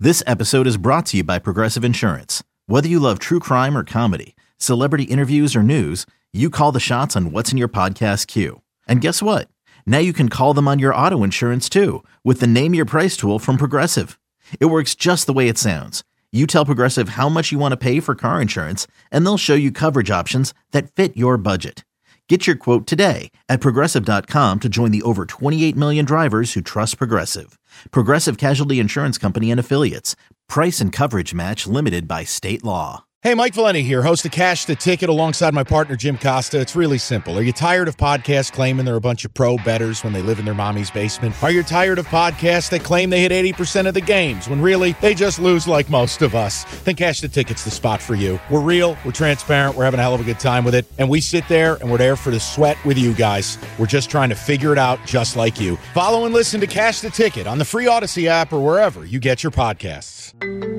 This episode is brought to you by Progressive Insurance. Whether you love true crime or comedy, celebrity interviews or news, you call the shots on what's in your podcast queue. And guess what? Now you can call them on your auto insurance too with the Name Your Price tool from Progressive. It works just the way it sounds. You tell Progressive how much you want to pay for car insurance, and they'll show you coverage options that fit your budget. Get your quote today at Progressive.com to join the over 28 million drivers who trust Progressive. Progressive Casualty Insurance Company and Affiliates. Price and coverage match limited by state law. Hey, Mike Valenti here, host of Cash the Ticket alongside my partner Jim Costa. It's really simple. Are you tired of podcasts claiming they're a bunch of pro bettors when they live in their mommy's basement? Are you tired of podcasts that claim they hit 80% of the games when really they just lose like most of us? Then Cash the Ticket's the spot for you. We're real, we're transparent, we're having a hell of a good time with it, and we sit there and we're there for the sweat with you guys. We're just trying to figure it out just like you. Follow and listen to Cash the Ticket on the free Odyssey app or wherever you get your podcasts.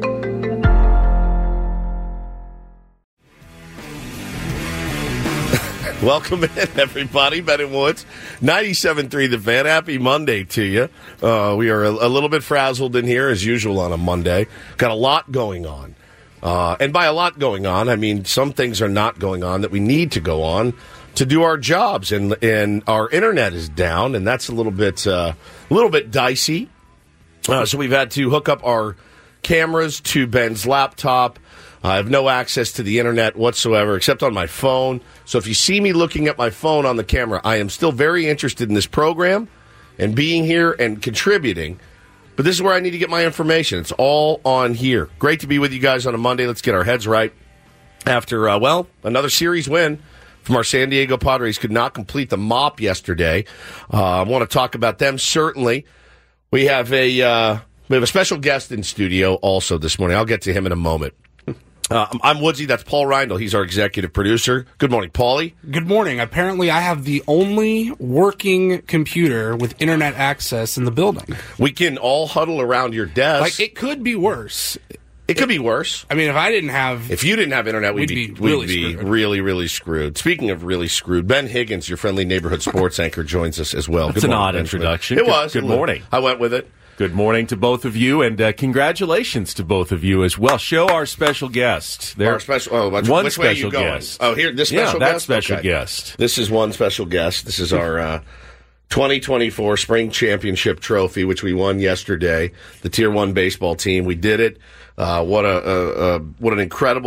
Welcome in, everybody. Ben and Woods, 97.3 The Fan. Happy Monday to you. We are a little bit frazzled in here, as usual, on a Monday. Got a lot going on. And by a lot going on, I mean some things are not going on that we need to go on to do our jobs. And our internet is down, and that's a little bit dicey. So we've had to hook up our cameras to Ben's laptop. I have no access to the internet whatsoever except on my phone. So if you see me looking at my phone on the camera, I am still very interested in this program and being here and contributing. But this is where I need to get my information. It's all on here. Great to be with you guys on a Monday. Let's get our heads right. After, another series win from our San Diego Padres. Could not complete the mop yesterday. I want to talk about them, certainly. We have a special guest in studio also this morning. I'll get to him in a moment. I'm Woodsy. That's Paul Reindl. He's our executive producer. Good morning, Paulie. Good morning. Apparently, I have the only working computer with internet access in the building. We can all huddle around your desk. Like, it could be worse. It could be worse. I mean, if you didn't have internet, we'd be really, really screwed. Speaking of really screwed, Ben Higgins, your friendly neighborhood sports anchor, joins us as well. That's an odd introduction. It was. Good morning. I went with it. Good morning to both of you, and congratulations to both of you as well. Show our special guest. Our special, one which special way are you going? guest. Oh, here, this special guest? that special guest. This is one special guest. This is our 2024 Spring Championship Trophy, which we won yesterday. The Tier 1 baseball team. We did it. What an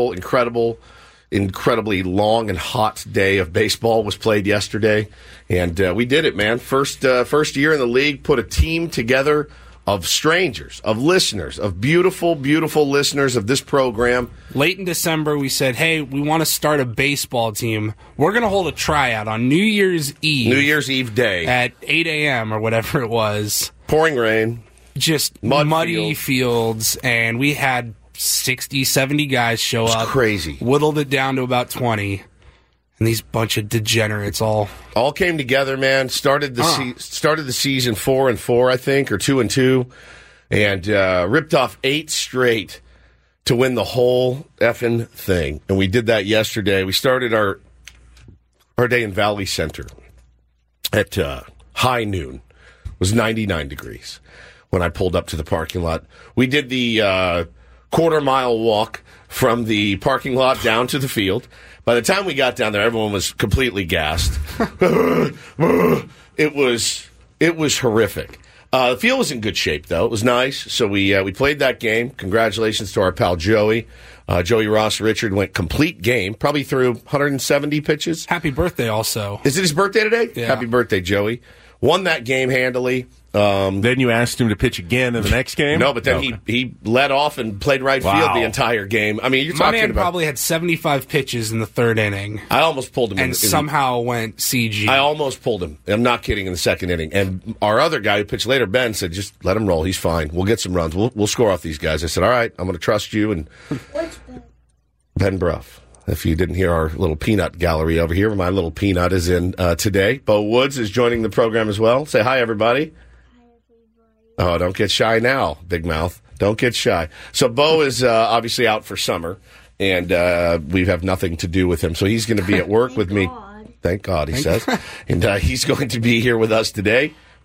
incredibly long and hot day of baseball was played yesterday, and we did it, man. First year in the league, put a team together of strangers, of listeners, of beautiful, beautiful listeners of this program. Late in December, we said, hey, we want to start a baseball team. We're going to hold a tryout on New Year's Eve. New Year's Eve day. At 8 a.m. or whatever it was. Pouring rain. Just muddy fields, and we had 60, 70 guys show up. It's crazy. Whittled it down to about 20. And these bunch of degenerates all came together, man. Started the season 4-4, I think, or 2-2, and ripped off 8 straight to win the whole effing thing. And we did that yesterday. We started our day in Valley Center at high noon. It was 99 degrees when I pulled up to the parking lot. We did the quarter-mile walk from the parking lot down to the field. By the time we got down there, everyone was completely gassed. It was horrific. The field was in good shape, though. It was nice. So we played that game. Congratulations to our pal Joey. Joey Ross Richard went complete game, probably threw 170 pitches. Happy birthday, also. Is it his birthday today? Yeah. Happy birthday, Joey. Won that game handily. Then you asked him to pitch again in the next game? No, but then he led off and played right field the entire game. I mean, you're talking about... My man probably had 75 pitches in the third inning. I almost pulled him. And somehow went CG. I almost pulled him. I'm not kidding, in the second inning. And our other guy who pitched later, Ben, said, just let him roll. He's fine. We'll get some runs. We'll score off these guys. I said, all right, I'm going to trust you. And Which Ben? Ben Brough. If you didn't hear our little peanut gallery over here, my little peanut is in today. Bo Woods is joining the program as well. Say hi, everybody. Oh, don't get shy now, big mouth. Don't get shy. So Bo is obviously out for summer, and we have nothing to do with him. So he's going to be at work with me. Thank God, he says. And he's going to be here with us today.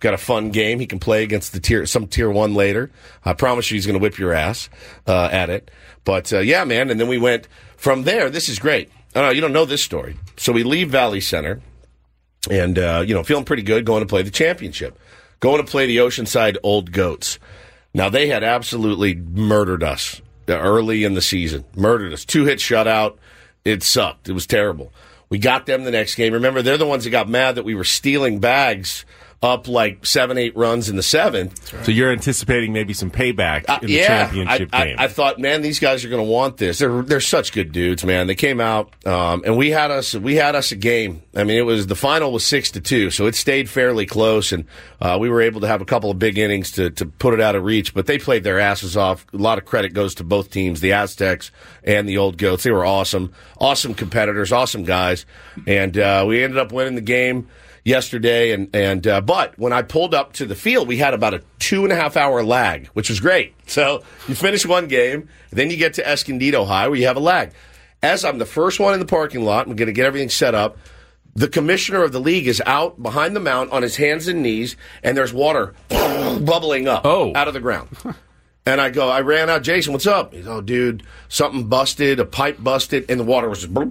got a fun game. He can play against some tier 1 later. I promise you he's going to whip your ass at it. But, yeah, man, and then we went from there. This is great. You don't know this story. So we leave Valley Center and, feeling pretty good going to play the championship, going to play the Oceanside Old Goats. Now, they had absolutely murdered us early in the season. Murdered us. 2-hit shutout. It sucked. It was terrible. We got them the next game. Remember, they're the ones that got mad that we were stealing bags up like 7-8 runs in the 7th. Right. So you're anticipating maybe some payback in the championship game. I thought, man, these guys are going to want this. They're such good dudes, man. They came out and we had us a game. I mean, the final was 6-2, so it stayed fairly close, and we were able to have a couple of big innings to put it out of reach. But they played their asses off. A lot of credit goes to both teams, the Aztecs and the Old Goats. They were awesome competitors, awesome guys, and we ended up winning the game yesterday, but when I pulled up to the field, we had about a 2.5-hour lag, which was great. So you finish one game, then you get to Escondido High where you have a lag. As I'm the first one in the parking lot, I'm going to get everything set up. The commissioner of the league is out behind the mound on his hands and knees, and there's water bubbling up out of the ground. And I ran out, Jason, what's up? He's, oh, dude, something busted, a pipe busted, and the water was just,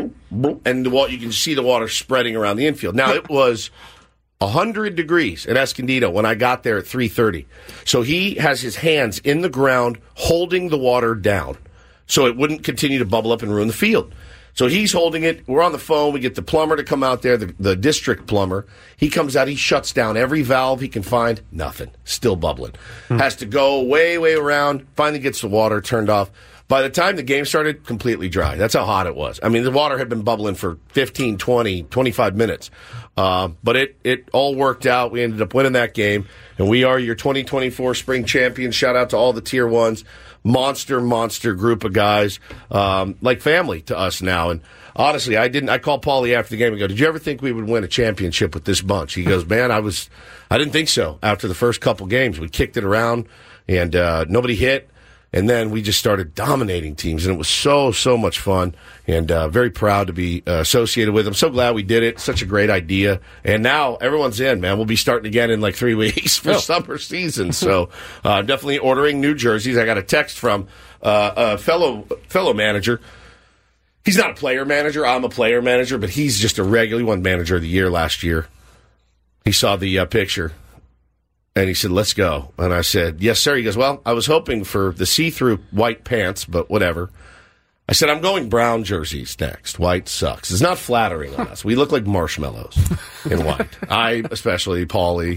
and you can see the water spreading around the infield. Now, it was 100 degrees at Escondido when I got there at 3:30. So he has his hands in the ground holding the water down so it wouldn't continue to bubble up and ruin the field. So he's holding it. We're on the phone. We get the plumber to come out there, the district plumber. He comes out. He shuts down every valve he can find. Nothing. Still bubbling. Has to go way, way around. Finally gets the water turned off. By the time the game started, completely dry. That's how hot it was. I mean, the water had been bubbling for 15, 20, 25 minutes. But it all worked out. We ended up winning that game. And we are your 2024 spring champions. Shout out to all the tier 1s. Monster group of guys, like family to us now. And honestly, I called Paulie after the game and go, did you ever think we would win a championship with this bunch? He goes, man, I didn't think so. After the first couple games, we kicked it around and, nobody hit. And then we just started dominating teams, and it was so much fun, and very proud to be associated with them. So glad we did it. Such a great idea. And now everyone's in, man. We'll be starting again in like 3 weeks for summer season. So definitely ordering new jerseys. I got a text from a fellow manager. He's not a player manager. I'm a player manager, but he's just a regular. He won manager of the year last year. He saw the picture. And he said, let's go. And I said, yes, sir. He goes, well, I was hoping for the see-through white pants, but whatever. I said, I'm going brown jerseys next. White sucks. It's not flattering on us. We look like marshmallows in white. I, especially, Paulie.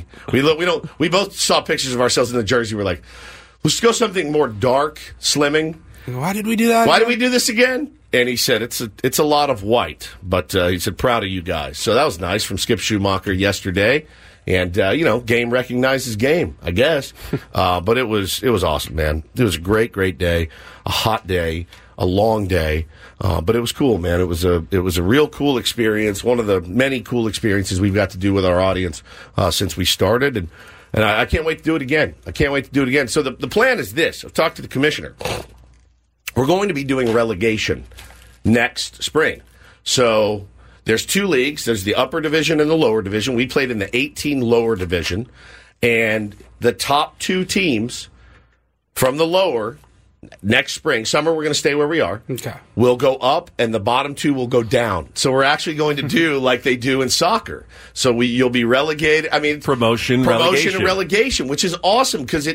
We both saw pictures of ourselves in the jersey. We're like, let's go something more dark, slimming. Why did we do that? Why did we do this again? And he said, it's a lot of white. But he said, proud of you guys. So that was nice from Skip Schumacher yesterday. And, game recognizes game, I guess. But it was awesome, man. It was a great day, a hot day, a long day. But it was cool, man. It was a real cool experience. One of the many cool experiences we've got to do with our audience, since we started. And I can't wait to do it again. So the plan is this. I've talked to the commissioner. We're going to be doing relegation next spring. So there's 2 leagues. There's the upper division and the lower division. We played in the 18 lower division. And the top 2 teams from the lower next spring, summer, we're going to stay where we are. Okay. We'll go up, and the bottom 2 will go down. So we're actually going to do like they do in soccer. So you'll be relegated. I mean, promotion and relegation, which is awesome because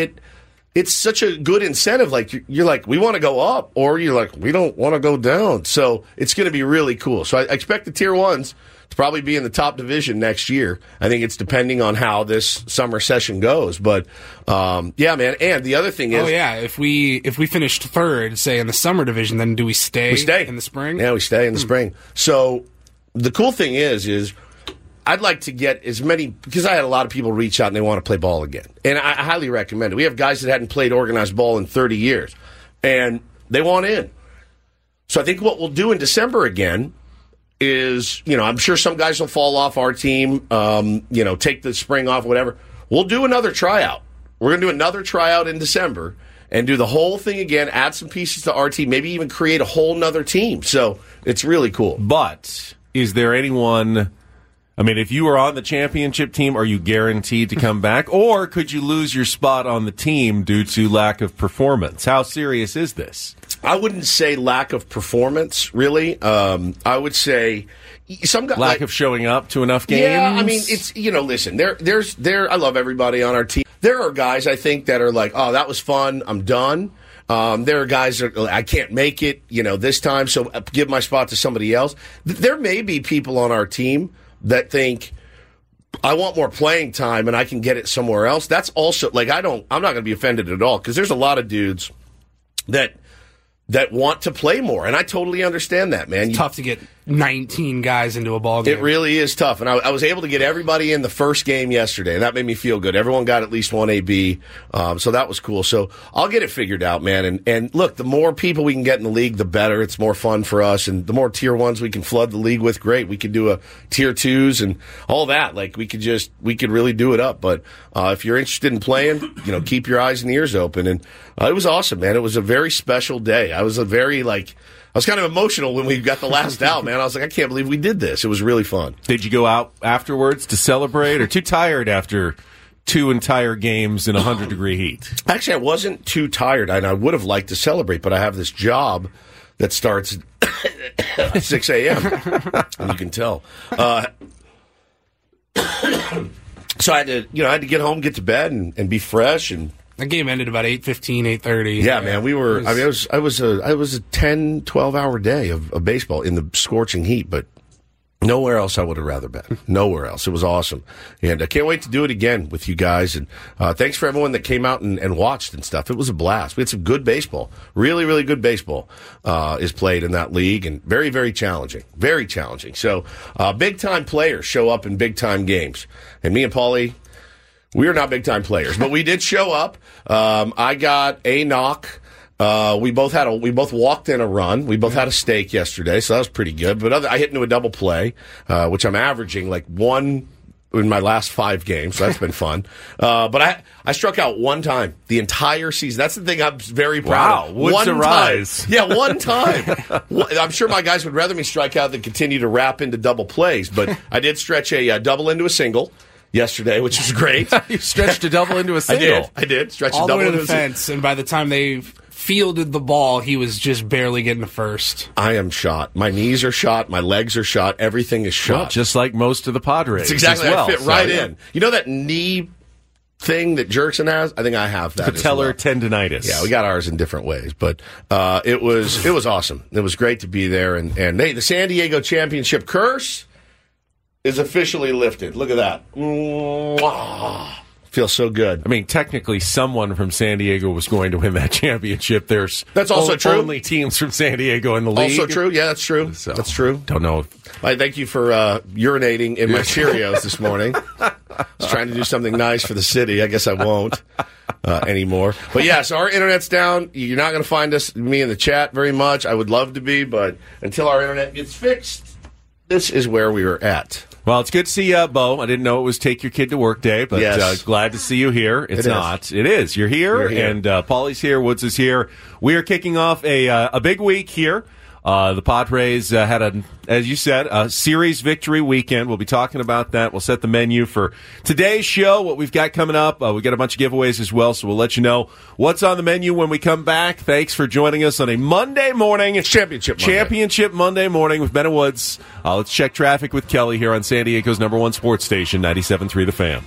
it's such a good incentive. Like you're like, we want to go up, or you're like, we don't want to go down. So it's going to be really cool. So I expect the tier 1s to probably be in the top division next year. I think it's depending on how this summer session goes. But yeah, man. And the other thing is, if we finished 3rd, say in the summer division, then do we stay? We stay in the spring. Yeah, we stay in the spring. So the cool thing is. I'd like to get as many, because I had a lot of people reach out and they want to play ball again. And I highly recommend it. We have guys that hadn't played organized ball in 30 years, and they want in. So I think what we'll do in December again is, I'm sure some guys will fall off our team, take the spring off, whatever. We'll do another tryout. We're going to do another tryout in December and do the whole thing again, add some pieces to our team, maybe even create a whole nother team. So it's really cool. But is there anyone I mean, if you were on the championship team, are you guaranteed to come back? Or could you lose your spot on the team due to lack of performance? How serious is this? I wouldn't say lack of performance, really. I would say some guys lack of showing up to enough games. Yeah, I mean, it's listen. I love everybody on our team. There are guys I think that are like, oh, that was fun. I'm done. There are guys that I can't make it, this time, so give my spot to somebody else. There may be people on our team that think I want more playing time and I can get it somewhere else. That's also I'm not going to be offended at all because there's a lot of dudes that want to play more, and I totally understand that, man. It's tough to get 19 guys into a ball game. It really is tough, and I was able to get everybody in the first game yesterday, and that made me feel good. Everyone got at least one AB, so that was cool. So I'll get it figured out, man. And look, the more people we can get in the league, the better. It's more fun for us, and the more tier ones we can flood the league with, great. We could do a tier twos and all that. Like we could really do it up. But if you're interested in playing, keep your eyes and ears open. And it was awesome, man. It was a very special day. I was kind of emotional when we got the last out, man. I was like, I can't believe we did this. It was really fun. Did you go out afterwards to celebrate, or too tired after 2 entire games in 100-degree heat? Actually, I wasn't too tired, and I would have liked to celebrate, but I have this job that starts at 6 a.m., and you can tell. So I had to get home, get to bed, and be fresh. And that game ended about 8:15, 8:30. Yeah, man, we were. I was a 10, 12-hour day of baseball in the scorching heat, but nowhere else I would have rather been. Nowhere else. It was awesome, and I can't wait to do it again with you guys. And thanks for everyone that came out and watched and stuff. It was a blast. We had some good baseball. Really, really good baseball is played in that league, and very, very challenging. Very challenging. So big-time players show up in big-time games, and me and Paulie, we are not big-time players, but we did show up. I got a knock. We both walked in a run. We both had a steak yesterday, so that was pretty good. But I hit into a double play, which I'm averaging like one in my last 5 games, so that's been fun. But I struck out one time the entire season. That's the thing I'm very proud of. Woods to rise. Yeah, one time. I'm sure my guys would rather me strike out than continue to wrap into double plays, but I did stretch a double into a single yesterday, which was great. You stretched a double into a single. I did. Stretch all a double the way to into the a fence, and by the time they fielded the ball, he was just barely getting to first. I am shot. My knees are shot. My legs are shot. Everything is shot. Well, just like most of the Padres. It's exactly. I fit right in. You know that knee thing that Jerkson has? I think I have that. Patellar tendinitis. Yeah, we got ours in different ways, but it was awesome. It was great to be there, and hey, the San Diego Championship curse is officially lifted. Look at that. Mwah. Feels so good. I mean, technically, someone from San Diego was going to win that championship. That's also true. Only teams from San Diego in the league. Also true. Yeah, that's true. So, that's true. Don't know. I thank you for urinating in my Cheerios this morning. I was trying to do something nice for the city. I guess I won't anymore. But yeah, so our internet's down. You're not going to find me in the chat very much. I would love to be, but until our internet gets fixed, this is where we were at. Well, it's good to see you, Bo. I didn't know it was Take Your Kid to Work Day, but yes. Glad to see you here. It's not. It is. You're here. And Paulie's here. Woods is here. We are kicking off a big week here. The Padres had, as you said, a series victory weekend. We'll be talking about that. We'll set the menu for today's show, what we've got coming up. We got a bunch of giveaways as well, so we'll let you know what's on the menu when we come back. Thanks for joining us on a Monday morning. It's Championship Monday morning with Ben and Woods. Let's check traffic with Kelly here on San Diego's #1 sports station, 97.3 The Fan.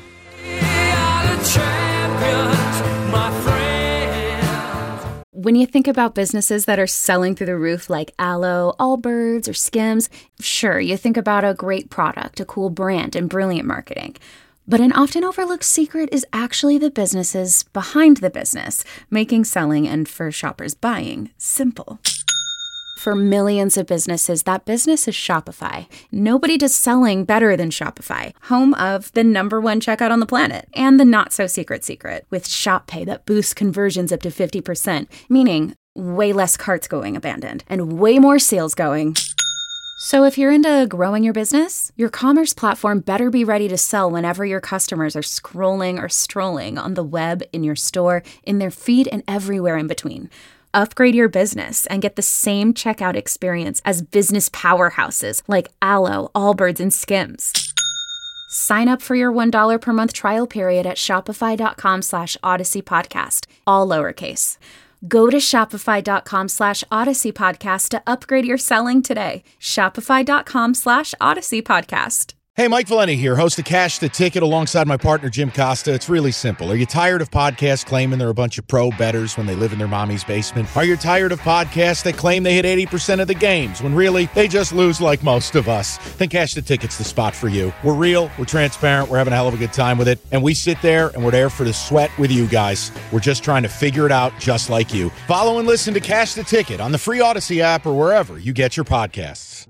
When you think about businesses that are selling through the roof like Aloe, Allbirds, or Skims, sure, you think about a great product, a cool brand, and brilliant marketing. But an often overlooked secret is actually the businesses behind the business, making selling and, for shoppers, buying simple. For millions of businesses, that business is Shopify. Nobody does selling better than Shopify, home of the #1 checkout on the planet, and the not-so-secret secret, with Shop Pay that boosts conversions up to 50%, meaning way less carts going abandoned, and way more sales going. So if you're into growing your business, your commerce platform better be ready to sell whenever your customers are scrolling or strolling on the web, in your store, in their feed, and everywhere in between. Upgrade your business and get the same checkout experience as business powerhouses like Aloe, Allbirds, and Skims. Sign up for your $1 per month trial period at shopify.com/Odyssey Podcast, all lowercase. Go to shopify.com/Odyssey Podcast to upgrade your selling today. Shopify.com/Odyssey Podcast. Hey, Mike Valeni here, host of Cash the Ticket alongside my partner Jim Costa. It's really simple. Are you tired of podcasts claiming they're a bunch of pro bettors when they live in their mommy's basement? Are you tired of podcasts that claim they hit 80% of the games when really they just lose like most of us? Then Cash the Ticket's the spot for you. We're real, we're transparent, we're having a hell of a good time with it, and we sit there and we're there for the sweat with you guys. We're just trying to figure it out just like you. Follow and listen to Cash the Ticket on the free Odyssey app or wherever you get your podcasts.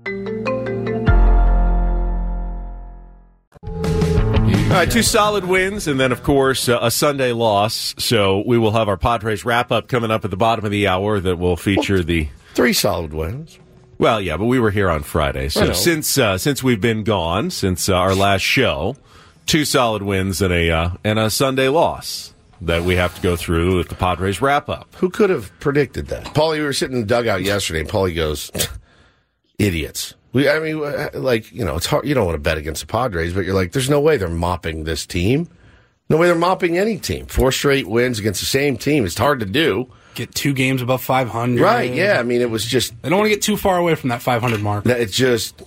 All right, 2 solid wins, and then, of course, a Sunday loss. So we will have our Padres wrap-up coming up at the bottom of the hour that will feature the... 3 solid wins. Well, yeah, but we were here on Friday. So since we've been gone, since our last show, 2 solid wins and a Sunday loss that we have to go through with the Padres wrap-up. Who could have predicted that? Paulie, we were sitting in the dugout yesterday, and Paulie goes, idiots. It's hard. You don't want to bet against the Padres, but you're like, there's no way they're mopping this team. No way they're mopping any team. 4 straight wins against the same team. It's hard to do. Get 2 games above 500. Right, yeah. I mean, it was just... They don't want to get too far away from that 500 mark. They just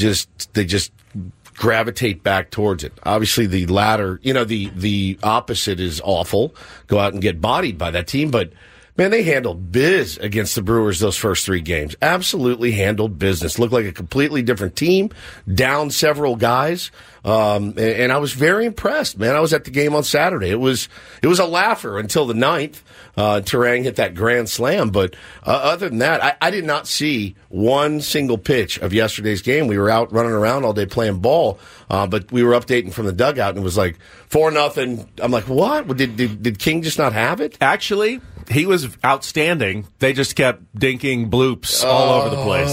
gravitate back towards it. Obviously, the latter, the opposite is awful. Go out and get bodied by that team, but... Man, they handled biz against the Brewers those first 3 games. Absolutely handled business. Looked like a completely different team. Down several guys. And I was very impressed, man. I was at the game on Saturday. It was a laugher until the 9th. Turang hit that grand slam. But other than that, I did not see one single pitch of yesterday's game. We were out running around all day playing ball. But we were updating from the dugout, and it was like 4-0. I'm like, what? Did King just not have it? Actually... He was outstanding. They just kept dinking bloops all over the place.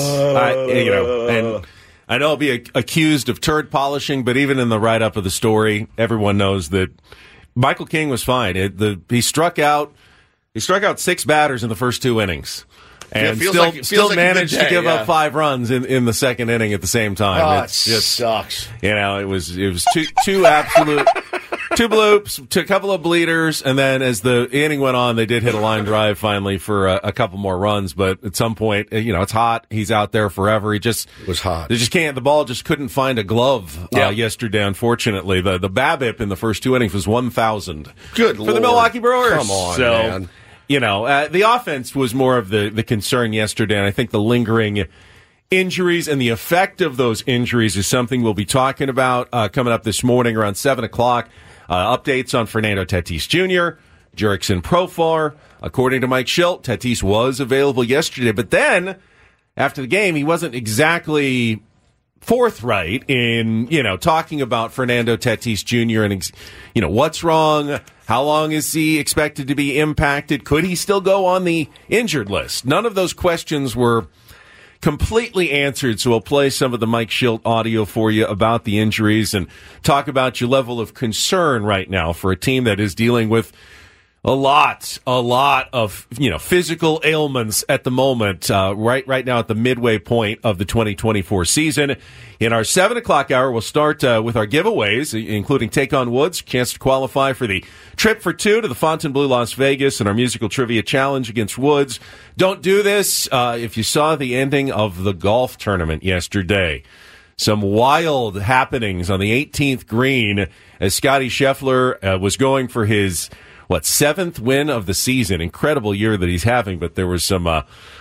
And I know I'll be accused of turd polishing, but even in the write-up of the story, everyone knows that Michael King was fine. He struck out 6 batters in the first 2 innings. And still managed to give up 5 runs in the second inning at the same time. It just sucks. It was two absolute... 2 bloops, a couple of bleeders, and then as the inning went on, they did hit a line drive finally for a couple more runs. But at some point, it's hot. He's out there forever. It was hot. They just can't. The ball just couldn't find a glove yesterday. Unfortunately, the BABIP in the first 2 innings was 1,000. Good for the Milwaukee Brewers. Come on, man. The offense was more of the concern yesterday, and I think the lingering injuries and the effect of those injuries is something we'll be talking about coming up this morning around 7 o'clock. Updates on Fernando Tatis Jr., Jurickson Profar. According to Mike Schilt, Tatis was available yesterday, but then after the game, he wasn't exactly forthright in, talking about Fernando Tatis Jr. and, what's wrong, how long is he expected to be impacted, could he still go on the injured list? None of those questions were completely answered, so we'll play some of the Mike Schilt audio for you about the injuries and talk about your level of concern right now for a team that is dealing with a lot of physical ailments at the moment, right now at the midway point of the 2024 season. In our 7 o'clock hour, we'll start with our giveaways, including Take on Woods, chance to qualify for the trip for 2 to the Fontainebleau Las Vegas, and our musical trivia challenge against Woods. Don't do this if you saw the ending of the golf tournament yesterday. Some wild happenings on the 18th green as Scotty Scheffler was going for his 7th win of the season. Incredible year that he's having, but there was some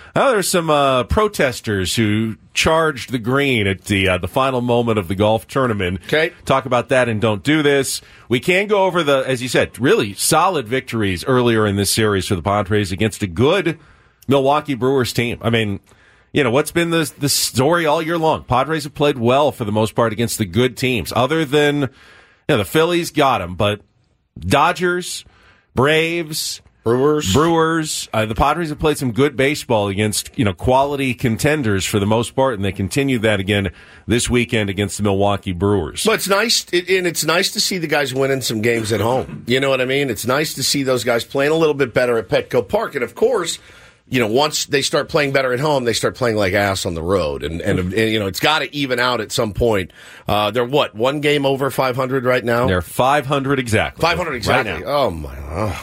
protesters who charged the green at the final moment of the golf tournament. Okay. Talk about that and don't do this. We can go over as you said, really solid victories earlier in this series for the Padres against a good Milwaukee Brewers team. I mean, what's been the story all year long? Padres have played well for the most part against the good teams. Other than, the Phillies got them, but Dodgers, Braves, Brewers. The Padres have played some good baseball against, quality contenders for the most part, and they continue that again this weekend against the Milwaukee Brewers. But it's nice, and it's nice to see the guys winning some games at home. You know what I mean? It's nice to see those guys playing a little bit better at Petco Park. And, of course, once they start playing better at home, they start playing like ass on the road. And it's got to even out at some point. They're one game over 500 right now? They're 500 exactly. 500 exactly. Right now. Oh, my.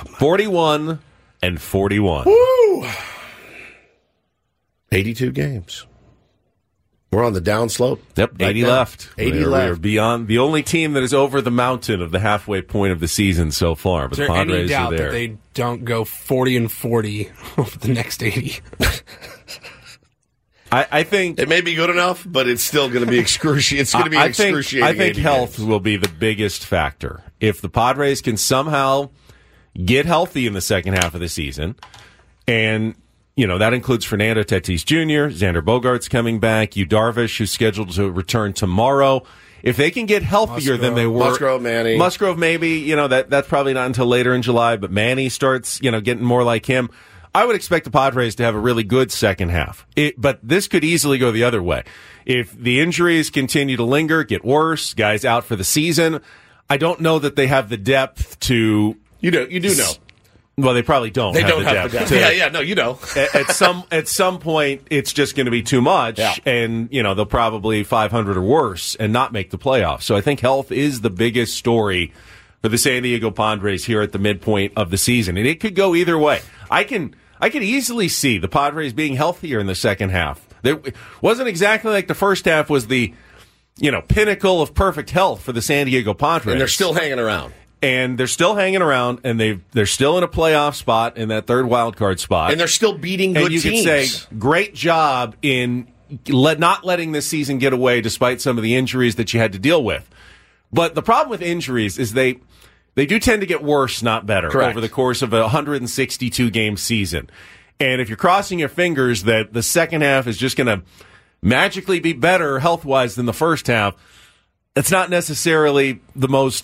41-41. Woo! 82 games. We're on the downslope. Yep, 80 left. 80 left. We're beyond the only team that is over the mountain of the halfway point of the season so far. But is there the Padres any doubt are there. that they don't go 40-40 over the next 80? I think it may be good enough, but it's still going to be excruciating. It's going to be excruciating. I think health games. will be the biggest factor. If the Padres can somehow get healthy in the second half of the season, and that includes Fernando Tatis Jr., Xander Bogaerts coming back, Yu Darvish, who's scheduled to return tomorrow. If they can get healthier than they were, Musgrove maybe, that's probably not until later in July, but Manny starts, getting more like him. I would expect the Padres to have a really good second half. But this could easily go the other way. If the injuries continue to linger, get worse, guys out for the season, I don't know that they have the depth to... You do know. Well, they probably don't. They have don't the have depth. the depth. No, you know. At some point, it's just going to be too much, and they'll probably 500 or worse and not make the playoffs. So I think health is the biggest story for the San Diego Padres here at the midpoint of the season, and it could go either way. I could easily see the Padres being healthier in the second half. It wasn't exactly like the first half was the pinnacle of perfect health for the San Diego Padres, and they're still hanging around. And they're still hanging around, and they're still in a playoff spot in that third wild card spot. And they're still beating good teams. And you could say, great job in not letting this season get away despite some of the injuries that you had to deal with. But the problem with injuries is they do tend to get worse, not better, Correct. over the course of a 162-game season. And if you're crossing your fingers that the second half is just going to magically be better health-wise than the first half, it's not necessarily the most,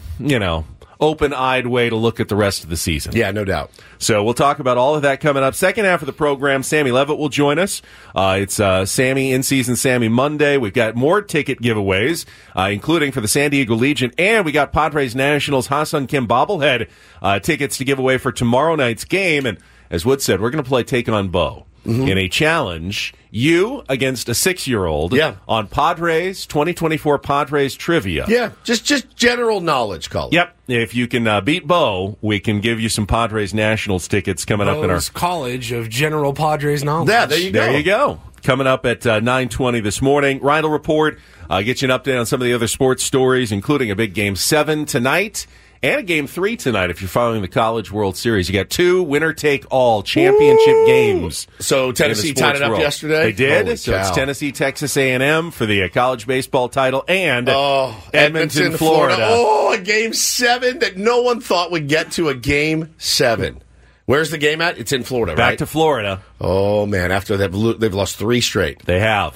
open-eyed way to look at the rest of the season. Yeah, no doubt. So we'll talk about all of that coming up. Second half of the program, Sammy Levitt will join us. It's Sammy In-Season Sammy Monday. We've got more ticket giveaways, including for the San Diego Legion, and we got Padres Nationals Ha-Seong Kim bobblehead tickets to give away for tomorrow night's game. And as Wood said, we're going to play Take on Bo. In a challenge, you against a 6-year-old on Padres 2024 Padres trivia. Yeah, just general knowledge, Colin. Yep. If you can beat Bo, we can give you some Padres Nationals tickets coming up in our College of General Padres Knowledge. Yeah, there you go. There you go. Coming up at 9:20 this morning. Ryan will report, get you an update on some of the other sports stories, including a big Game 7 tonight. And a Game 3 tonight if you're following the College World Series. You got 2 winner-take-all championship games. So Tennessee tied it up yesterday? They did. Holy so cow. it's Tennessee, Texas A&M for the college baseball title, and Edmonton, Florida. Oh, a Game 7 that no one thought would get to a Game 7. Where's the game at? It's in Florida, right? Back to Florida. Oh, man. After that, they've lost 3 straight. They have.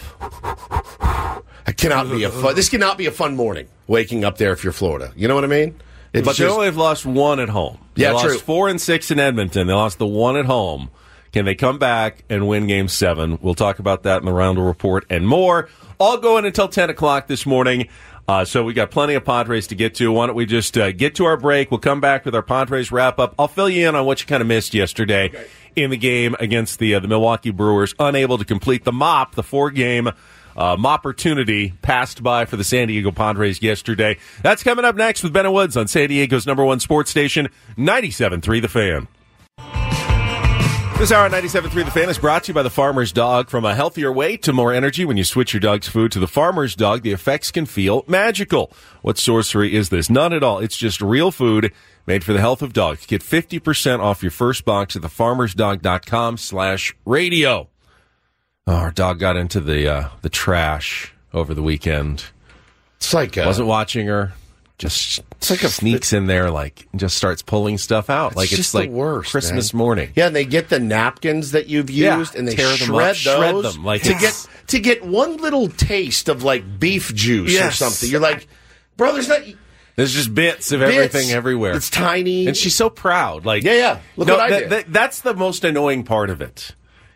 This cannot be a fun morning, waking up there if you're Florida. You know what I mean? But they only have lost 1 at home. They lost true. 4 and 6 in Edmonton. They lost the 1 at home. Can they come back and win Game 7? We'll talk about that in the Roundel Report and more. All going until 10 o'clock this morning. So we got plenty of Padres to get to. Why don't we just get to our break? We'll come back with our Padres wrap-up. I'll fill you in on what you kind of missed yesterday in the game against the Milwaukee Brewers. Unable to complete the 4-game opportunity passed by for the San Diego Padres yesterday. That's coming up next with Ben and Woods on San Diego's #1 sports station, 97.3 The Fan. This hour on 97.3 The Fan is brought to you by the Farmer's Dog. From a healthier weight to more energy, when you switch your dog's food to the Farmer's Dog, the effects can feel magical. What sorcery is this? None at all. It's just real food made for the health of dogs. Get 50% off your first box at thefarmersdog.com/radio. Oh, our dog got into the trash over the weekend. It's like wasn't watching her. Just sneaks in there, and just starts pulling stuff out. It's like the worst, Christmas man. morning. Yeah, and they get the napkins that you've used and they tear them up, shred them to get one little taste of beef juice or something. You're like, bro, there's just bits of everything everywhere. It's tiny, and she's so proud. Look what I did. That's the most annoying part of it.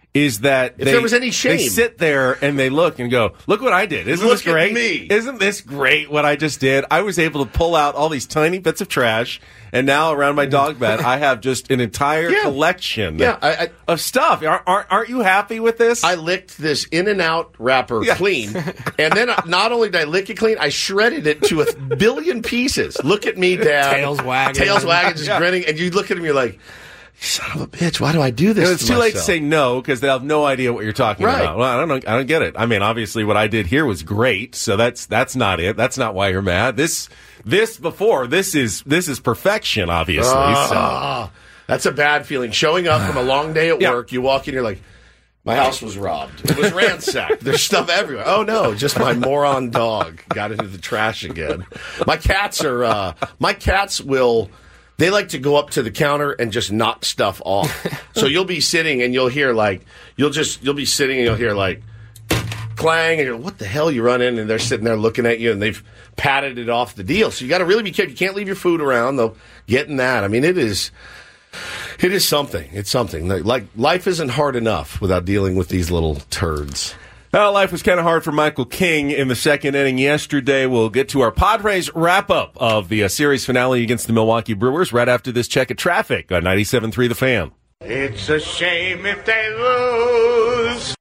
is that if there was any shame, they sit there and they look and go, "Look what I did! Isn't this great? At me. Isn't this great? What I just did? I was able to pull out all these tiny bits of trash, and now around my dog bed, I have just an entire collection of stuff. Aren't you happy with this? I licked this In-N-Out wrapper clean, and then not only did I lick it clean, I shredded it to 1 billion pieces. Look at me, Dad. Tails wagging, just grinning, and you look at him, you're like, son of a bitch, why do I do this? It's too late to say no because they have no idea what you're talking about. Well, I don't know. I don't get it. I mean, obviously, what I did here was great, so that's not it. That's not why you're mad. This is perfection, obviously. So. That's a bad feeling. Showing up from a long day at work, you walk in, you're like, my house was robbed. It was ransacked. There's stuff everywhere. Oh no, just my moron dog got into the trash again. My cats will. They like to go up to the counter and just knock stuff off. So you'll be sitting and you'll hear you'll be sitting and you'll hear clang and you're, what the hell? You run in and they're sitting there looking at you and they've patted it off the deal. So you got to really be careful. You can't leave your food around. They'll get in that. I mean, it is something. It's something. Like life isn't hard enough without dealing with these little turds. Well, life was kind of hard for Michael King in the second inning yesterday. We'll get to our Padres wrap-up of the series finale against the Milwaukee Brewers right after this check of traffic on 97.3 The Fan. It's a shame if they lose.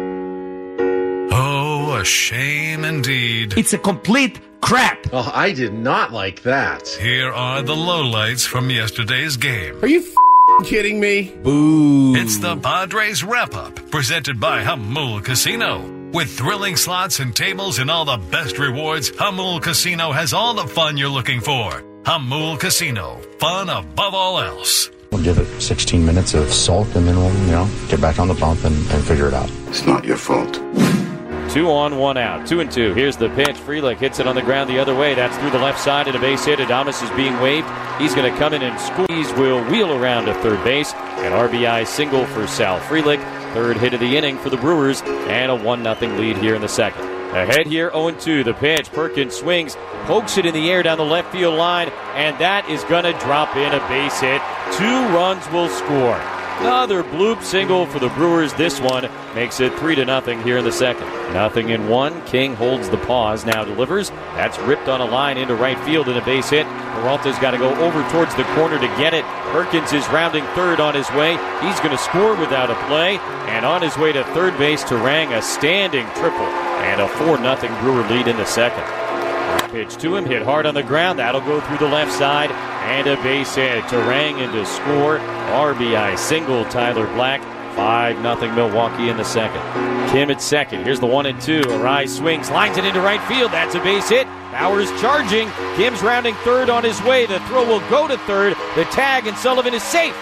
Oh, a shame indeed. It's a complete crap. Oh, I did not like that. Here are the lowlights from yesterday's game. Are you kidding me? Boo. It's the Padres wrap-up, presented by Hamul Casino. With thrilling slots and tables and all the best rewards, Hamul Casino has all the fun you're looking for. Hamul Casino, fun above all else. We'll give it 16 minutes of sulk, and then we'll, get back on the bump and figure it out. It's not your fault. 2 on, 1 out. 2-2. Here's the pitch. Frelick hits it on the ground the other way. That's through the left side and a base hit. Adames is being waved. He's going to come in and squeeze. Will wheel around to third base. An RBI single for Sal Frelick. Third hit of the inning for the Brewers. And a 1-0 lead here in the second. Ahead here, 0-2. The pitch. Perkins swings. Pokes it in the air down the left field line. And that is going to drop in a base hit. 2 runs will score. Another bloop single for the Brewers. This one makes it 3-0 here in the second. 0-1. King holds the pause, now delivers. That's ripped on a line into right field and a base hit. Peralta's got to go over towards the corner to get it. Perkins is rounding third on his way. He's going to score without a play. And on his way to third base, Turang, a standing triple. And a 4-0 Brewer lead in the second. Pitch to him, hit hard on the ground. That'll go through the left side. And a base hit. Turang into score. RBI single, Tyler Black. 5-0 Milwaukee in the second. Kim at second. Here's the 1-2. Arise swings, lines it into right field. That's a base hit. Bowers charging. Kim's rounding third on his way. The throw will go to third. The tag, and Sullivan is safe.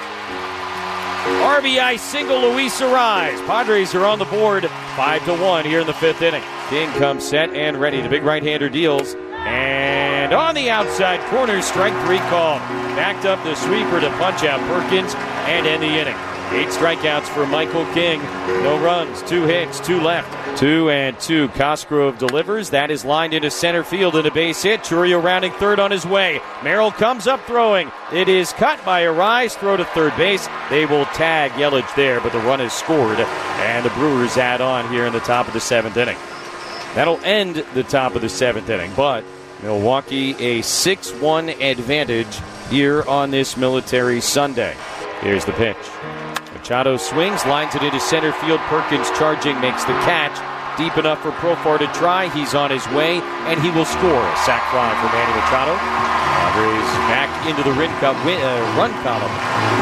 RBI single, Luis Arise. Padres are on the board. 5-1 here in the fifth inning. King comes set and ready. The big right-hander deals. And on the outside corner, strike 3 called. Backed up the sweeper to punch out Perkins and end the inning. 8 strikeouts for Michael King. No runs, 2 hits, 2 left. 2-2. Cosgrove delivers. That is lined into center field and a base hit. Churio rounding third on his way. Merrill comes up throwing. It is cut by Arise. Throw to third base. They will tag Yelich there, but the run is scored. And the Brewers add on here in the top of the 7th inning. That'll end the top of the 7th inning, but Milwaukee a 6-1 advantage here on this Military Sunday. Here's the pitch. Machado swings, lines it into center field. Perkins charging, makes the catch. Deep enough for Profar to try. He's on his way, and he will score. A sac fly for Manny Machado. Padres back into the run column.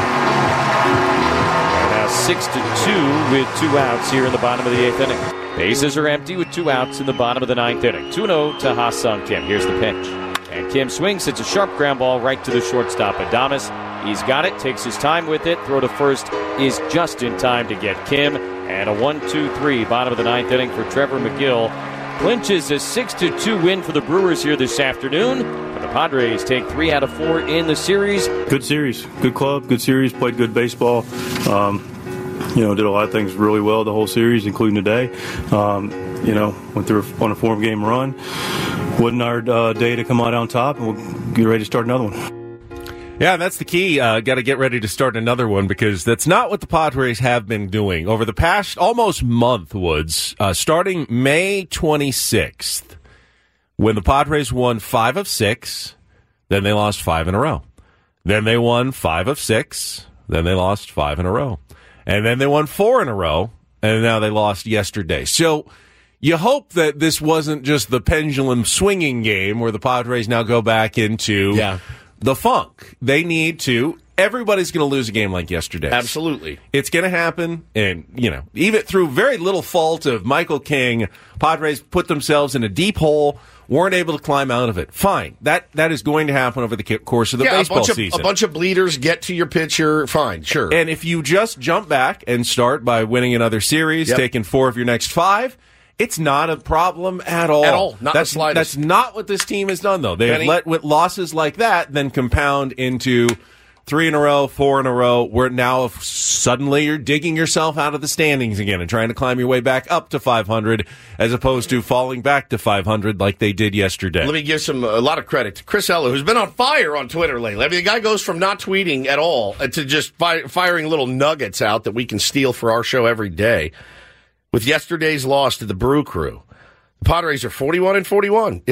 And now 6-2 with 2 outs here in the bottom of the 8th inning. Bases are empty with 2 outs in the bottom of the 9th inning. 2-0 to Ha-Seong Kim. Here's the pitch. And Kim swings. It's a sharp ground ball right to the shortstop. Adames, he's got it, takes his time with it. Throw to first is just in time to get Kim. And a 1-2-3 bottom of the 9th inning for Trevor McGill. Clinches a 6-2 win for the Brewers here this afternoon. But the Padres take 3 out of 4 in the series. Good series. Good club. Good series. Played good baseball. Did a lot of things really well the whole series, including today. Went through on a 4-game run. Wasn't our day to come out on top, and we'll get ready to start another one. Yeah, that's the key. Got to get ready to start another one because that's not what the Padres have been doing over the past almost month, Woods. Starting May 26th, when the Padres won 5 of 6, then they lost 5 in a row. Then they won 5 of 6, then they lost 5 in a row. And then they won 4 in a row, and now they lost yesterday. So you hope that this wasn't just the pendulum swinging game where the Padres now go back into the funk. They need to. Everybody's going to lose a game like yesterday. Absolutely. It's going to happen. And, even through very little fault of Michael King, Padres put themselves in a deep hole, weren't able to climb out of it. Fine. That is going to happen over the course of the baseball season. A bunch of bleeders get to your pitcher. Fine, sure. And if you just jump back and start by winning another series, taking 4 of your next 5, it's not a problem at all. At all. Not the slightest. That's not what this team has done, though. They have let with losses like that then compound into 3 in a row, 4 in a row, where now suddenly you're digging yourself out of the standings again and trying to climb your way back up to 500 as opposed to falling back to 500 like they did yesterday. Let me give a lot of credit to Chris Eller, who's been on fire on Twitter lately. I mean, the guy goes from not tweeting at all to just firing little nuggets out that we can steal for our show every day. With yesterday's loss to the Brew Crew, the Padres are 41-41.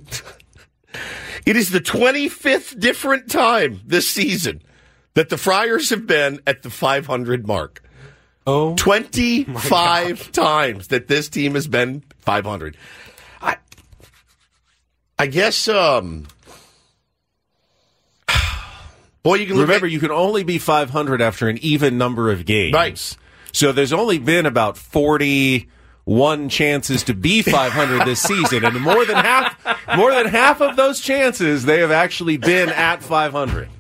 It is the 25th different time this season that the Friars have been at the 500 mark. 25 times that this team has been 500. I guess, boy, you can remember you can only be 500 after an even number of games. Right. So there's only been about 41 chances to be 500 this season, and more than half of those chances they have actually been at 500.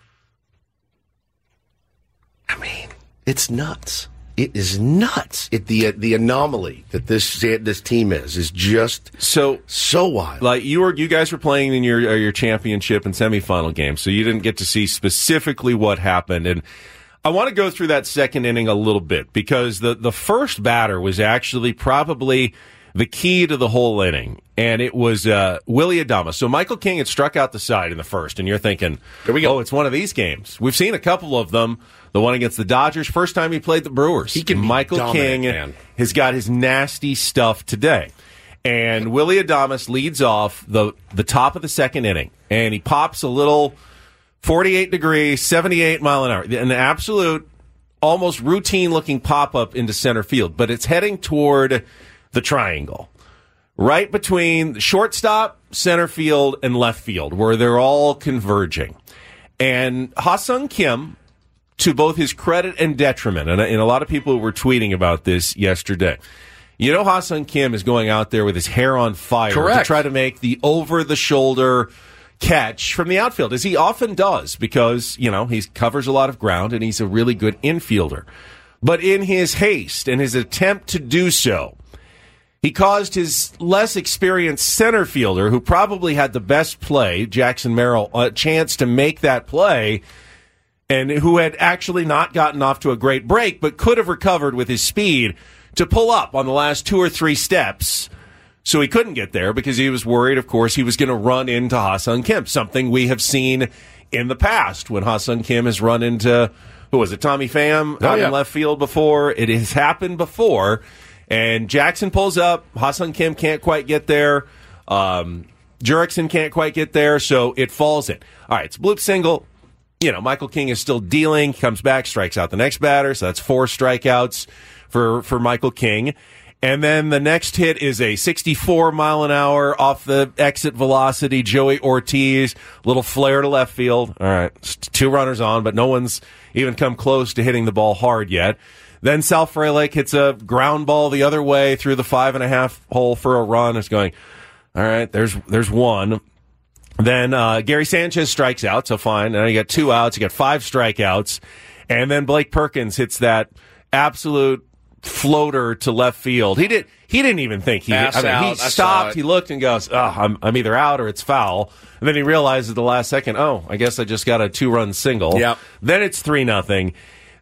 I mean, it's nuts. It is nuts. The anomaly that this team is just so wild. Like you guys were playing in your championship and semifinal game, so you didn't get to see specifically what happened. And I want to go through that second inning a little bit because the first batter was actually probably the key to the whole inning, and it was Willy Adames. So Michael King had struck out the side in the first, and you're thinking, here we go. Oh, it's one of these games. We've seen a couple of them. The one against the Dodgers, first time he played the Brewers. Michael King has got his nasty stuff today. And Willy Adames leads off the top of the second inning, and he pops a little 48 degree, 78 mile an hour. An absolute, almost routine-looking pop-up into center field, but it's heading toward the triangle, right between shortstop, center field, and left field, where they're all converging. And Ha-Seong Kim, to both his credit and detriment, and a lot of people were tweeting about this yesterday, Ha-Seong Kim is going out there with his hair on fire to try to make the over-the-shoulder catch from the outfield, as he often does, because, he covers a lot of ground and he's a really good infielder. But in his haste and his attempt to do so, he caused his less experienced center fielder, who probably had the best play, Jackson Merrill, a chance to make that play, and who had actually not gotten off to a great break, but could have recovered with his speed, to pull up on the last 2 or 3 steps. So he couldn't get there because he was worried, of course, he was going to run into Ha-Seong Kim, something we have seen in the past when Ha-Seong Kim has run into, who was it, Tommy Pham out in left field before. It has happened before. And Jackson pulls up. Ha-Seong Kim can't quite get there. Jurickson can't quite get there, so it falls in. All right, it's a bloop single. Michael King is still dealing. Comes back, strikes out the next batter, so that's 4 strikeouts for Michael King. And then the next hit is a 64 mile an hour off the exit velocity. Joey Ortiz, little flare to left field. All right, 2 runners on, but no one's even come close to hitting the ball hard yet. Then Sal Frelick hits a ground ball the other way through the 5.5 hole for a run. It's going, all right, there's one. Then Gary Sanchez strikes out, so fine. Now you got 2 outs, you got 5 strikeouts. And then Blake Perkins hits that absolute floater to left field. He didn't even think he stopped. He looked and goes, I'm either out or it's foul. And then he realizes at the last second, I guess I just got a 2-run single. Yep. Then it's 3-0.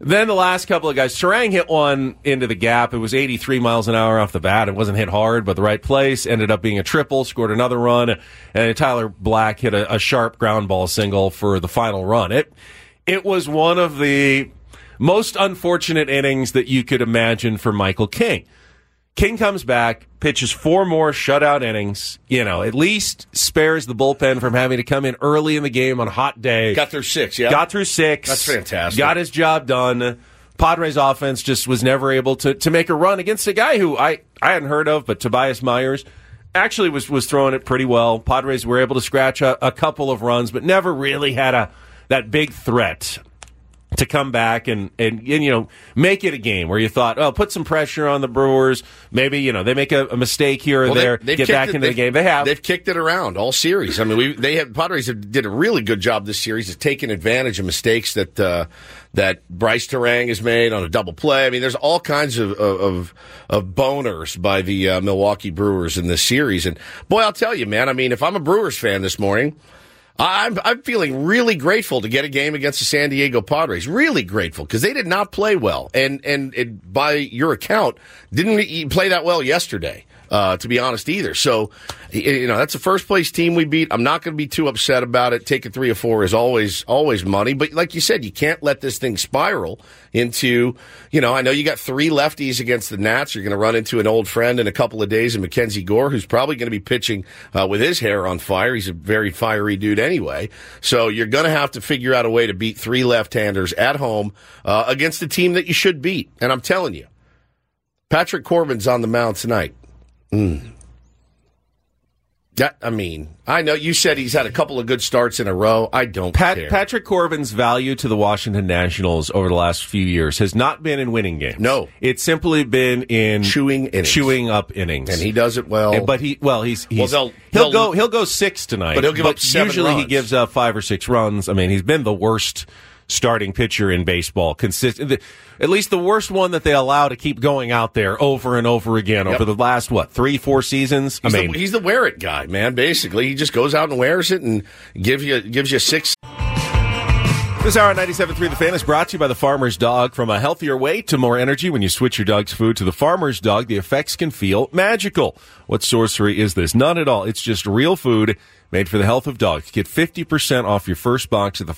Then the last couple of guys, Sarang hit one into the gap. It was 83 miles an hour off the bat. It wasn't hit hard, but the right place. Ended up being a triple, scored another run, and Tyler Black hit a sharp ground ball single for the final run. It was one of the most unfortunate innings that you could imagine for Michael King. King comes back, pitches 4 more shutout innings, at least spares the bullpen from having to come in early in the game on a hot day. Got through 6, yeah? Got through 6. That's fantastic. Got his job done. Padres offense just was never able to make a run against a guy who I hadn't heard of, but Tobias Myers actually was throwing it pretty well. Padres were able to scratch a couple of runs, but never really had that big threat to come back and make it a game where you thought, put some pressure on the Brewers. Maybe, they make a mistake here or there, get back into the game. They've kicked it around all series. I mean, Padres did a really good job this series of taking advantage of mistakes that Bryce Terang has made on a double play. I mean, there's all kinds of boners by the Milwaukee Brewers in this series. And boy, I'll tell you, man, I mean, if I'm a Brewers fan this morning, I'm feeling really grateful to get a game against the San Diego Padres. Really grateful because they did not play well, and by your account, didn't play that well yesterday. To be honest, either. So, that's the first place team we beat. I'm not going to be too upset about it. Taking 3 or 4 is always money. But like you said, you can't let this thing spiral into, I know you got 3 lefties against the Nats. You're going to run into an old friend in a couple of days in Mackenzie Gore, who's probably going to be pitching with his hair on fire. He's a very fiery dude anyway. So you're going to have to figure out a way to beat 3 left-handers at home against a team that you should beat. And I'm telling you, Patrick Corbin's on the mound tonight. I know you said he's had a couple of good starts in a row. I don't care. Patrick Corbin's value to the Washington Nationals over the last few years has not been in winning games. No. It's simply been in chewing up innings. And he does it well. But he'll go 6 tonight. But he'll give up 7 usually runs. He gives up 5 or 6 runs. I mean, he's been the worst starting pitcher in baseball, at least the worst one that they allow to keep going out there over and over again over the last 3-4 seasons. He's the wear it guy, man. Basically, he just goes out and wears it and gives you 6. This hour at 97.3 The Fan is brought to you by the Farmer's Dog. From a healthier weight to more energy, when you switch your dog's food to the Farmer's Dog, the effects can feel magical. What sorcery is this? None at all. It's just real food made for the health of dogs. Get 50% off your first box at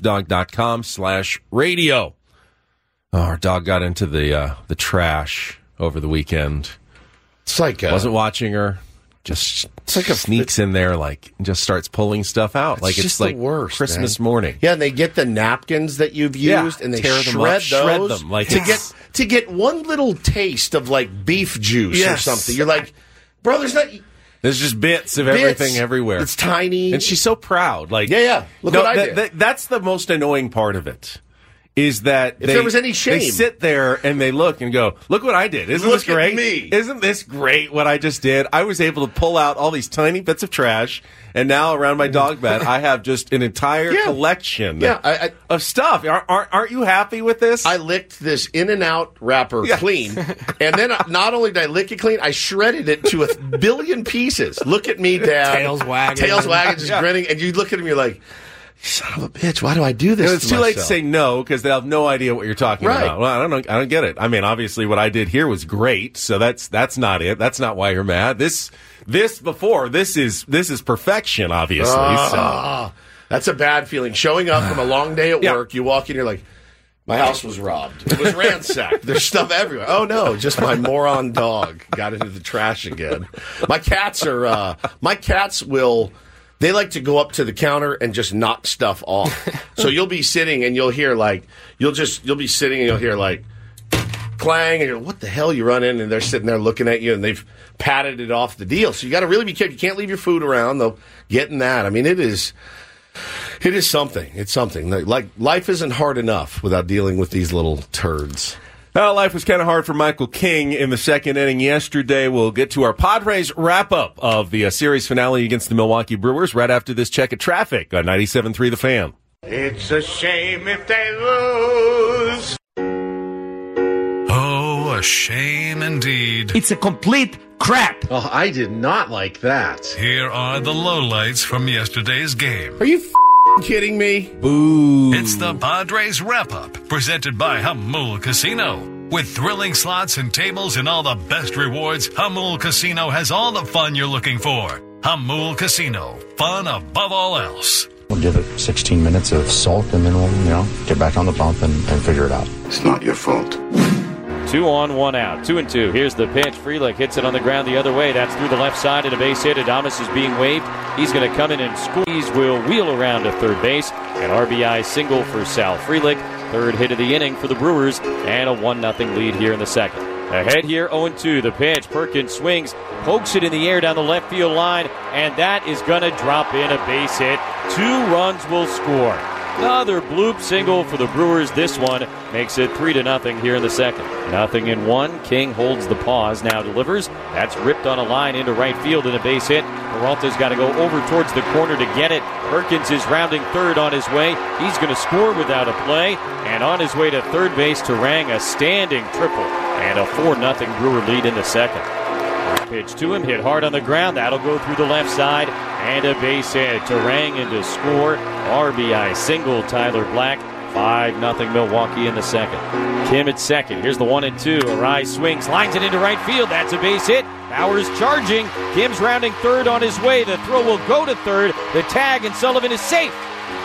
thefarmersdog.com/radio. Oh, our dog got into the trash over the weekend. It's like wasn't watching her. Just sneaks in there, just starts pulling stuff out. It's like the worst, Christmas man. morning. Yeah, and they get the napkins that you've used and they shred them to get one little taste of beef juice or something. You're like, bro, there's just bits of everything everywhere. It's tiny. And she's so proud. Look what I did. That's the most annoying part of it. Is that if there was any shame, they sit there and they look and go, "Look what I did! Isn't this great? Me. Isn't this great? What I just did? I was able to pull out all these tiny bits of trash, and now around my dog bed, I have just an entire collection of stuff. Aren't you happy with this? I licked this In-N-Out wrapper clean, and then not only did I lick it clean, I shredded it to 1 billion pieces. Look at me, Dad. Tails wagging, just grinning, and you look at him, you're like, son of a bitch, why do I do this? It's too late to say no because they'll have no idea what you're talking about. Well, I don't get it. I mean, obviously what I did here was great, so that's not it. That's not why you're mad. This is perfection, obviously. That's a bad feeling. Showing up from a long day at work, you walk in, you're like, my house was robbed. It was ransacked. There's stuff everywhere. Oh no, just my moron dog got into the trash again. My cats will. They like to go up to the counter and just knock stuff off. So you'll be sitting and you'll hear you'll be sitting and you'll hear clang and you're like, what the hell? You run in and they're sitting there looking at you and they've patted it off the deal. So you got to really be careful. You can't leave your food around. They'll get in that. I mean, it is something. It's something. Life isn't hard enough without dealing with these little turds. Life was kind of hard for Michael King in the second inning yesterday. We'll get to our Padres wrap-up of the series finale against the Milwaukee Brewers right after this check of traffic on 97.3 The Fan. It's a shame if they lose. Oh, a shame indeed. It's a complete crap. Oh, I did not like that. Here are the lowlights from yesterday's game. Are you kidding me? Boo. It's the Padres Wrap-Up, presented by Jamul Casino. With thrilling slots and tables and all the best rewards, Jamul Casino has all the fun you're looking for. Jamul Casino, fun above all else. We'll give it 16 minutes of sulk, and then we'll, get back on the bump and figure it out. It's not your fault. 2 on, 1 out. 2-2. Here's the pitch. Frelick hits it on the ground the other way. That's through the left side and a base hit. Adames is being waved. He's going to come in and squeeze. Will wheel around to third base. An RBI single for Sal Frelick. Third hit of the inning for the Brewers. And a 1-0 lead here in the second. Ahead here, 0-2. The pitch. Perkins swings, pokes it in the air down the left field line, and that is going to drop in a base hit. 2 runs will score. Another bloop single for the Brewers. This one makes it 3-0 here in the second. 0-1. King holds the pause, now delivers. That's ripped on a line into right field in a base hit. Peralta's got to go over towards the corner to get it. Perkins is rounding third on his way. He's going to score without a play. And on his way to third base, Turang, a standing triple. And a 4-0 Brewer lead in the second. Pitch to him, hit hard on the ground. That'll go through the left side. And a base hit. Turang in to score. RBI single, Tyler Black. 5-0 Milwaukee in the second. Kim at second. Here's the 1-2. Arise swings, lines it into right field. That's a base hit. Bowers charging. Kim's rounding third on his way. The throw will go to third. The tag, and Sullivan is safe.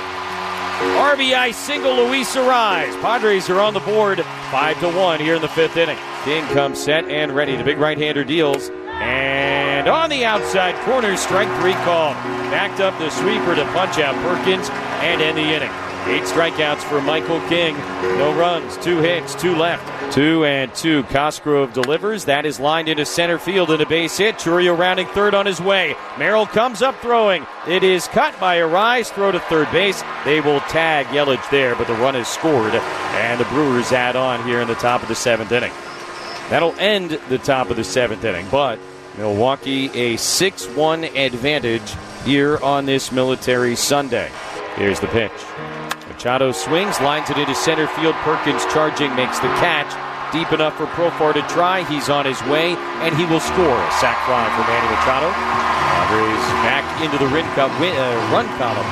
RBI single, Luis Arise. Padres are on the board. 5-1 here in the fifth inning. King comes set and ready. The big right-hander deals. And on the outside corner, strike 3 called. Backed up the sweeper to punch out Perkins and end the inning. 8 strikeouts for Michael King. No runs, 2 hits, 2 left. 2-2. Cosgrove delivers. That is lined into center field in a base hit. Churio rounding third on his way. Merrill comes up throwing. It is cut by Arise. Throw to third base. They will tag Yelich there, but the run is scored. And the Brewers add on here in the top of the 7th inning. That'll end the top of the 7th inning, but Milwaukee a 6-1 advantage here on this Military Sunday. Here's the pitch. Machado swings, lines it into center field. Perkins charging, makes the catch. Deep enough for Profar to try. He's on his way, and he will score. A sac fly for Manny Machado. Padres back into the run column.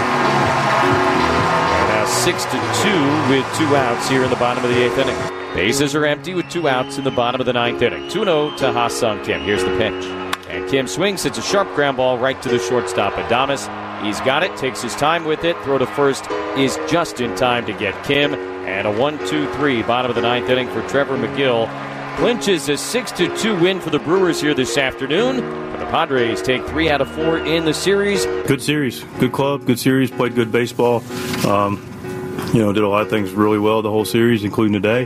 And now 6-2 with 2 outs here in the bottom of the 8th inning. Bases are empty with 2 outs in the bottom of the 9th inning. 2-0 to Ha-Sung Kim. Here's the pitch. And Kim swings. It's a sharp ground ball right to the shortstop, Adames. He's got it, takes his time with it. Throw to first is just in time to get Kim. And a 1-2-3 bottom of the 9th inning for Trevor McGill. Clinches a 6-2 win for the Brewers here this afternoon. But the Padres take 3 out of 4 in the series. Good series. Good club. Good series. Played good baseball. Did a lot of things really well the whole series, including today.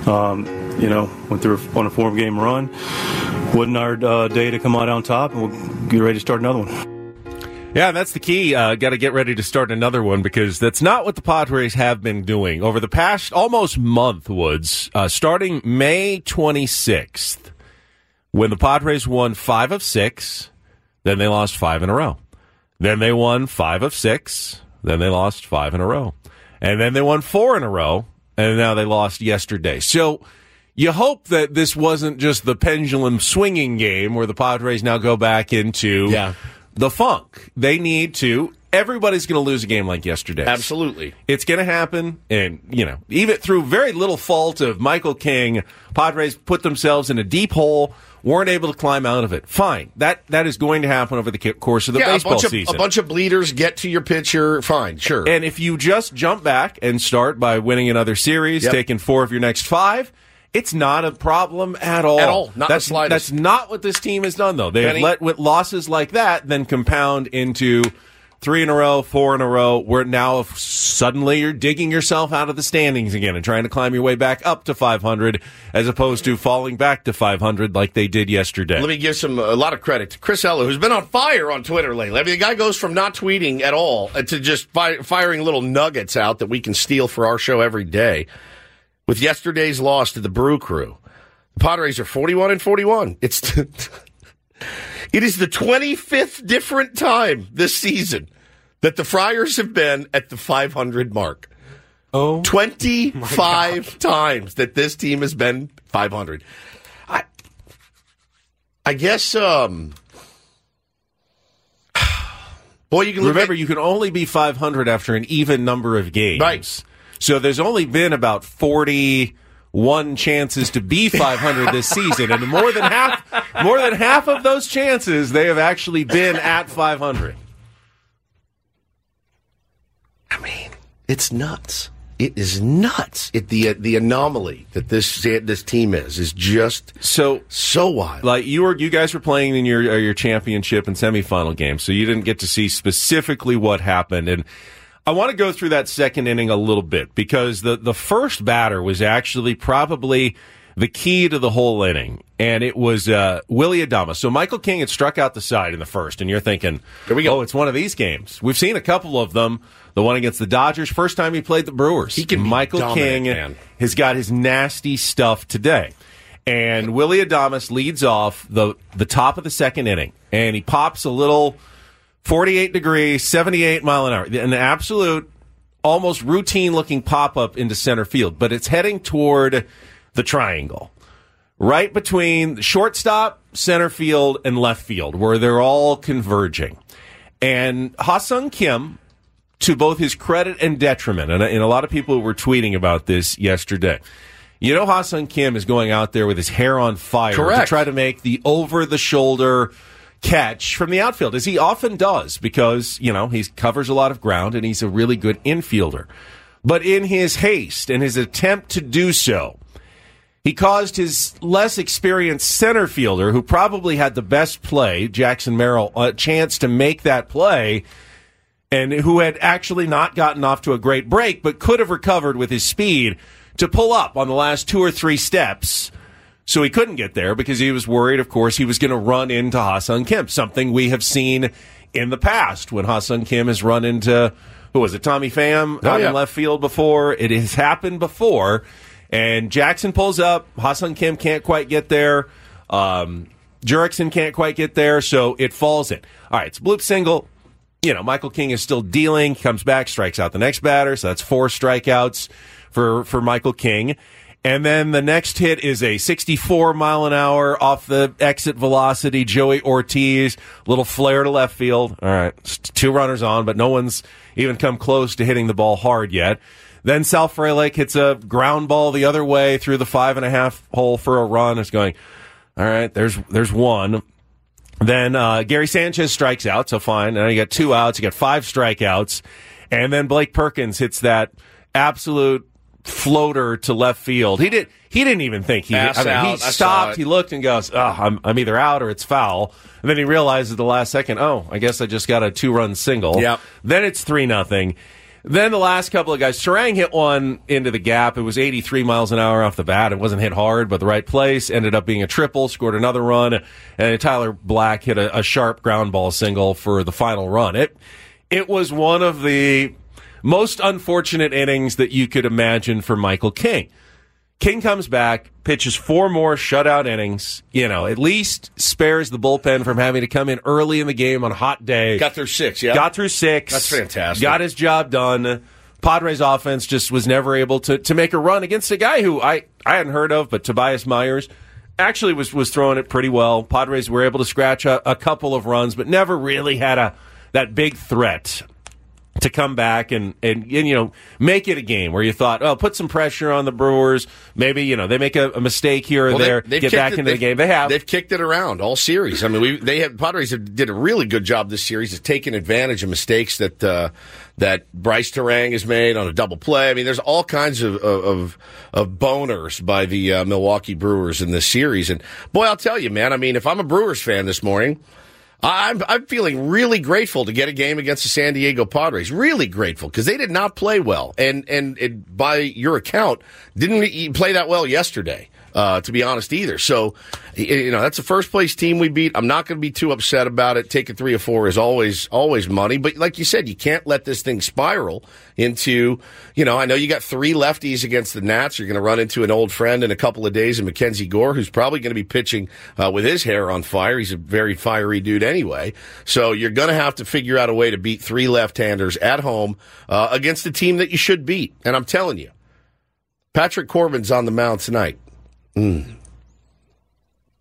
Went through on a 4-game run. Wasn't our day to come out on top, and we'll get ready to start another one. Yeah, that's the key. Got to get ready to start another one, because that's not what the Padres have been doing over the past almost month, Woods. Starting May 26th, when the Padres won 5 of 6, then they lost 5 in a row. Then they won 5 of 6, then they lost 5 in a row. And then they won 4 in a row, and now they lost yesterday. So you hope that this wasn't just the pendulum swinging game where the Padres now go back into the funk. They need to. Everybody's going to lose a game like yesterday. Absolutely. It's going to happen. And, even through very little fault of Michael King, Padres put themselves in a deep hole, weren't able to climb out of it. Fine. That is going to happen over the course of the baseball season. A bunch of bleeders get to your pitcher. Fine, sure. And if you just jump back and start by winning another series, taking 4 of your next 5, it's not a problem at all. At all. Not the slightest. That's not what this team has done, though. They have let with losses like that then compound into 3 in a row, 4 in a row, where now suddenly you're digging yourself out of the standings again and trying to climb your way back up to 500 as opposed to falling back to 500 like they did yesterday. Let me give a lot of credit to Chris Ella, who's been on fire on Twitter lately. I mean, the guy goes from not tweeting at all to just firing little nuggets out that we can steal for our show every day. With yesterday's loss to the Brew Crew, the Padres are 41-41. It is the 25th different time this season that the Friars have been at the 500 mark. 25 times that this team has been 500. I guess Boy, you can remember you can only be 500 after an even number of games. Right. So there's only been about 41 chances to be 500 this season, and more than half of those chances they have actually been at 500. I mean, it's nuts. It is nuts. The anomaly that this team is just so wild. Like you guys were playing in your championship and semifinal game, so you didn't get to see specifically what happened. And I want to go through that second inning a little bit because the first batter was actually probably the key to the whole inning, and it was Willy Adames. So Michael King had struck out the side in the first, and you're thinking, here we go. Oh, it's one of these games. We've seen a couple of them. The one against the Dodgers, first time he played the Brewers. Michael King has got his nasty stuff today. And Willy Adames leads off the top of the second inning, and he pops a little 48-degree, 78-mile-an-hour, an absolute, almost routine-looking pop-up into center field, but it's heading toward the triangle, right between shortstop, center field, and left field, where they're all converging. And Ha-Seong Kim, to both his credit and detriment, and a lot of people were tweeting about this yesterday. You know, Ha-Seong Kim is going out there with his hair on fire to try to make the over-the-shoulder catch from the outfield, as he often does, because, you know, he covers a lot of ground and he's a really good infielder. But in his haste and his attempt to do so, he caused his less experienced center fielder, who probably had the best play, Jackson Merrill, a chance to make that play, and who had actually not gotten off to a great break, but could have recovered with his speed to pull up on the last 2 or 3 steps. So he couldn't get there because he was worried, of course, he was going to run into Ha-Seong Kim, something we have seen in the past when Ha-Seong Kim has run into, who was it, Tommy Pham in left field before. It has happened before. And Jackson pulls up. Ha-Seong Kim can't quite get there. Jurickson can't quite get there, so it falls in. All right, it's a bloop single. You know, Michael King is still dealing, comes back, strikes out the next batter, so that's 4 strikeouts for Michael King. And then the next hit is a 64-mile-an-hour off the exit velocity, Joey Ortiz, little flare to left field. All right, 2 runners on, but no one's even come close to hitting the ball hard yet. Then Sal Frelick hits a ground ball the other way through the 5.5 hole for a run. It's going, all right, there's one. Then Gary Sanchez strikes out, so fine. Now you got 2 outs, you got 5 strikeouts. And then Blake Perkins hits that absolute floater to left field. He didn't even think he stopped, he looked and goes, I'm either out or it's foul. And then he realizes at the last second, I guess I just got a 2-run single. Yep. Then it's 3-0. Then the last couple of guys, Sarang hit one into the gap. It was 83 miles an hour off the bat. It wasn't hit hard, but the right place. Ended up being a triple, scored another run. And Tyler Black hit a sharp ground ball single for the final run. It was one of the most unfortunate innings that you could imagine for Michael King. King comes back, pitches 4 more shutout innings, at least spares the bullpen from having to come in early in the game on a hot day. Got through 6, yeah. Got through 6. That's fantastic. Got his job done. Padres offense just was never able to make a run against a guy who I hadn't heard of, but Tobias Myers actually was throwing it pretty well. Padres were able to scratch a couple of runs, but never really had that big threat to come back and make it a game where you thought, put some pressure on the Brewers. Maybe, they make a mistake here or there, get back into the game. They have. They've kicked it around all series. I mean, Padres did a really good job this series of taking advantage of mistakes that Bryce Terang has made on a double play. I mean, there's all kinds of boners by the Milwaukee Brewers in this series. And boy, I'll tell you, man, I mean, if I'm a Brewers fan this morning, I'm feeling really grateful to get a game against the San Diego Padres. Really grateful because they did not play well, and by your account, didn't play that well yesterday. To be honest, either. So, that's the first place team we beat. I'm not going to be too upset about it. Taking 3 or 4 is always money. But like you said, you can't let this thing spiral into, I know you got 3 lefties against the Nats. You're going to run into an old friend in a couple of days in Mackenzie Gore, who's probably going to be pitching with his hair on fire. He's a very fiery dude anyway. So you're going to have to figure out a way to beat 3 left-handers at home against a team that you should beat. And I'm telling you, Patrick Corbin's on the mound tonight.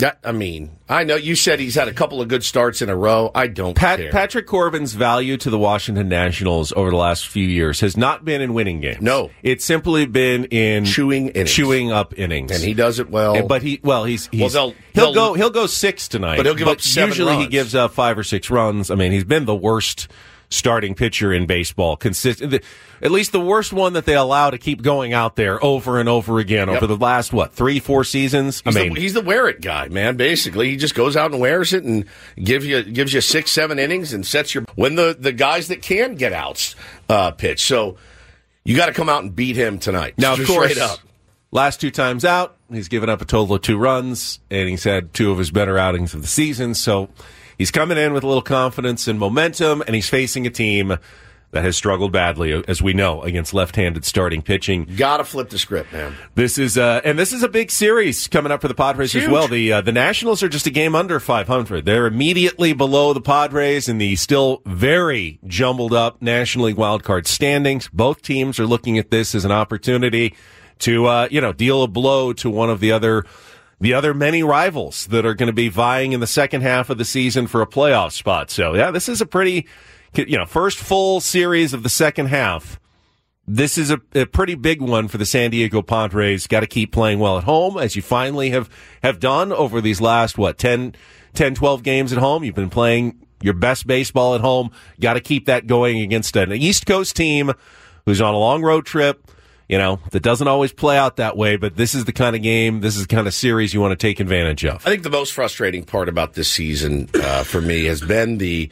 I know you said he's had a couple of good starts in a row. I don't care. Patrick Corbin's value to the Washington Nationals over the last few years has not been in winning games. No. It's simply been in chewing up innings. And he does it well. But he'll go 6 tonight. But he'll give up 7 usually runs. He gives up 5 or 6 runs. I mean, he's been the worst starting pitcher in baseball. At least the worst one that they allow to keep going out there over and over again over the last, 3-4 seasons? He's the wear it guy, man, basically. He just goes out and wears it and gives you 6-7 innings and sets your... When the guys that can get outs pitch. So you got to come out and beat him tonight. Now, of course, straight up. Last 2 times out, he's given up a total of 2 runs, and he's had 2 of his better outings of the season, so... He's coming in with a little confidence and momentum, and he's facing a team that has struggled badly, as we know, against left-handed starting pitching. Got to flip the script, man. This is a big series coming up for the Padres as well. The Nationals are just a game under 500. They're immediately below the Padres in the still very jumbled up National League wildcard standings. Both teams are looking at this as an opportunity to deal a blow to one of the other many rivals that are going to be vying in the second half of the season for a playoff spot. So, yeah, this is a pretty, first full series of the second half. This is a pretty big one for the San Diego Padres. Got to keep playing well at home, as you finally have done over these last, 10, 12 games at home. You've been playing your best baseball at home. Got to keep that going against an East Coast team who's on a long road trip. That doesn't always play out that way, but this is the kind of game, this is the kind of series you want to take advantage of. I think the most frustrating part about this season for me has been the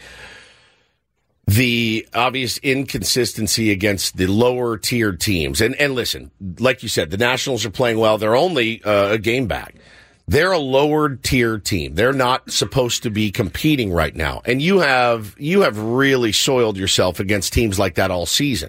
obvious inconsistency against the lower tiered teams. And listen, like you said, the Nationals are playing well. They're only a game back. They're a lower tier team. They're not supposed to be competing right now. And you have really soiled yourself against teams like that all season.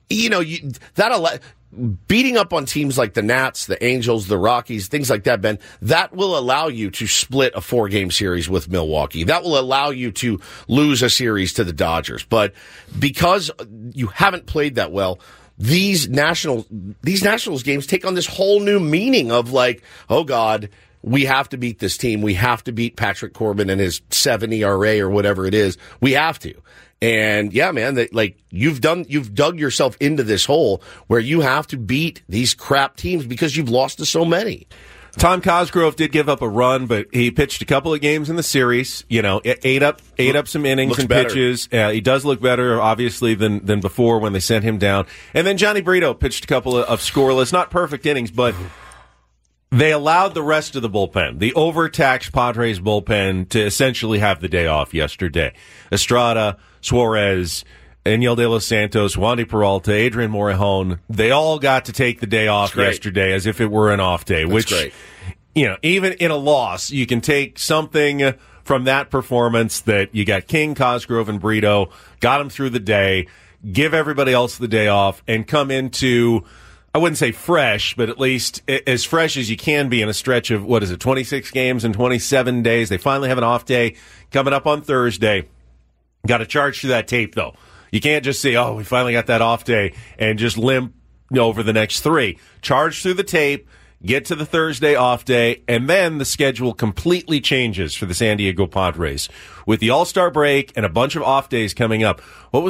Beating up on teams like the Nats, the Angels, the Rockies, things like that, Ben, that will allow you to split a 4-game series with Milwaukee. That will allow you to lose a series to the Dodgers. But because you haven't played that well, these Nationals games take on this whole new meaning of oh God, we have to beat this team. We have to beat Patrick Corbin and his 7 ERA or whatever it is. We have to. And yeah, man, you've dug yourself into this hole where you have to beat these crap teams because you've lost to so many. Tom Cosgrove did give up a run, but he pitched a couple of games in the series. Ate up some innings and pitches. He does look better, obviously, than before when they sent him down. And then Johnny Brito pitched a couple of scoreless, not perfect innings, but they allowed the rest of the bullpen, the overtaxed Padres bullpen, to essentially have the day off yesterday. Estrada, Suarez, Aniel De Los Santos, Wandy Peralta, Adrian Morejon, they all got to take the day off yesterday as if it were an off day. That's great. Even in a loss, you can take something from that performance that you got King, Cosgrove, and Brito, got them through the day, give everybody else the day off, and come into, I wouldn't say fresh, but at least as fresh as you can be in a stretch of, 26 games in 27 days. They finally have an off day coming up on Thursday. Got to charge through that tape, though. You can't just say, we finally got that off day and just limp over the next 3. Charge through the tape, get to the Thursday off day, and then the schedule completely changes for the San Diego Padres. With the All-Star break and a bunch of off days coming up.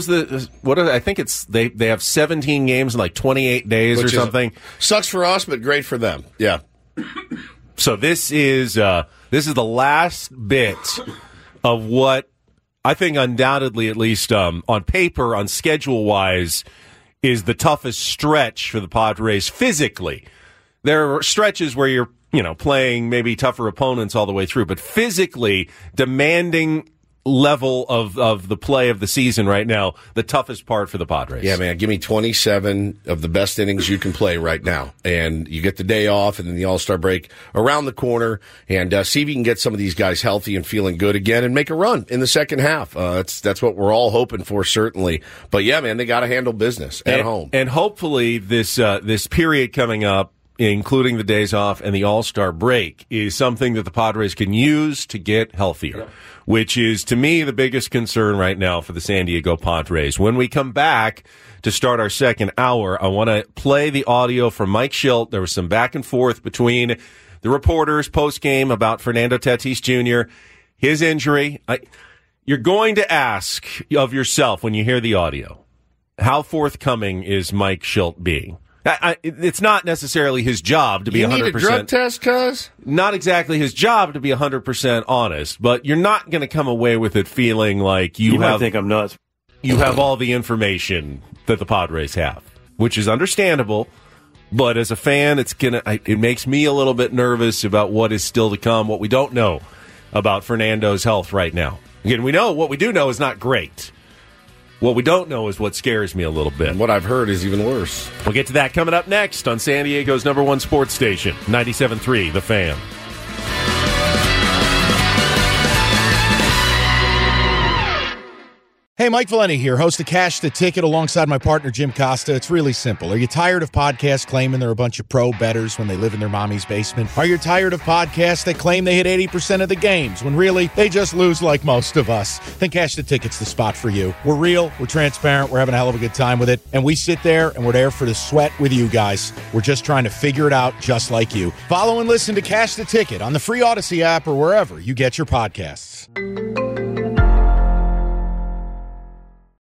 I think it's, they have 17 games in 28 days or something. Sucks for us, but great for them. Yeah. So this is the last bit of what I think undoubtedly, at least on paper, on schedule-wise, is the toughest stretch for the Padres physically. There are stretches where you're, playing maybe tougher opponents all the way through, but physically demanding level of the play of the season right now, the toughest part for the Padres. Yeah, man, give me 27 of the best innings you can play right now. And you get the day off and then the All-Star break around the corner and see if you can get some of these guys healthy and feeling good again and make a run in the second half. That's what we're all hoping for, certainly. But yeah, man, they got to handle business at home. And hopefully this period coming up, including the days off and the All-Star break, is something that the Padres can use to get healthier, which is, to me, the biggest concern right now for the San Diego Padres. When we come back to start our second hour, I want to play the audio from Mike Shildt. There was some back and forth between the reporters post-game about Fernando Tatis Jr., his injury. You're going to ask of yourself when you hear the audio, how forthcoming is Mike Shildt being? It's not necessarily his job to be 100%. You need a drug test, cuz? Not exactly his job to be 100% honest, but you're not going to come away with it feeling like you might think I'm nuts. You have all the information that the Padres have, which is understandable. But as a fan, it makes me a little bit nervous about what is still to come, what we don't know about Fernando's health right now. Again, what we do know is not great. What we don't know is what scares me a little bit. What I've heard is even worse. We'll get to that coming up next on San Diego's #1 sports station, 97.3 The Fan. Hey, Mike Valeni here, host of Cash the Ticket alongside my partner, Jim Costa. It's really simple. Are you tired of podcasts claiming they're a bunch of pro bettors when they live in their mommy's basement? Are you tired of podcasts that claim they hit 80% of the games when really they just lose like most of us? Then Cash the Ticket's the spot for you. We're real, we're transparent, we're having a hell of a good time with it, and we sit there and we're there for the sweat with you guys. We're just trying to figure it out just like you. Follow and listen to Cash the Ticket on the free Odyssey app or wherever you get your podcasts.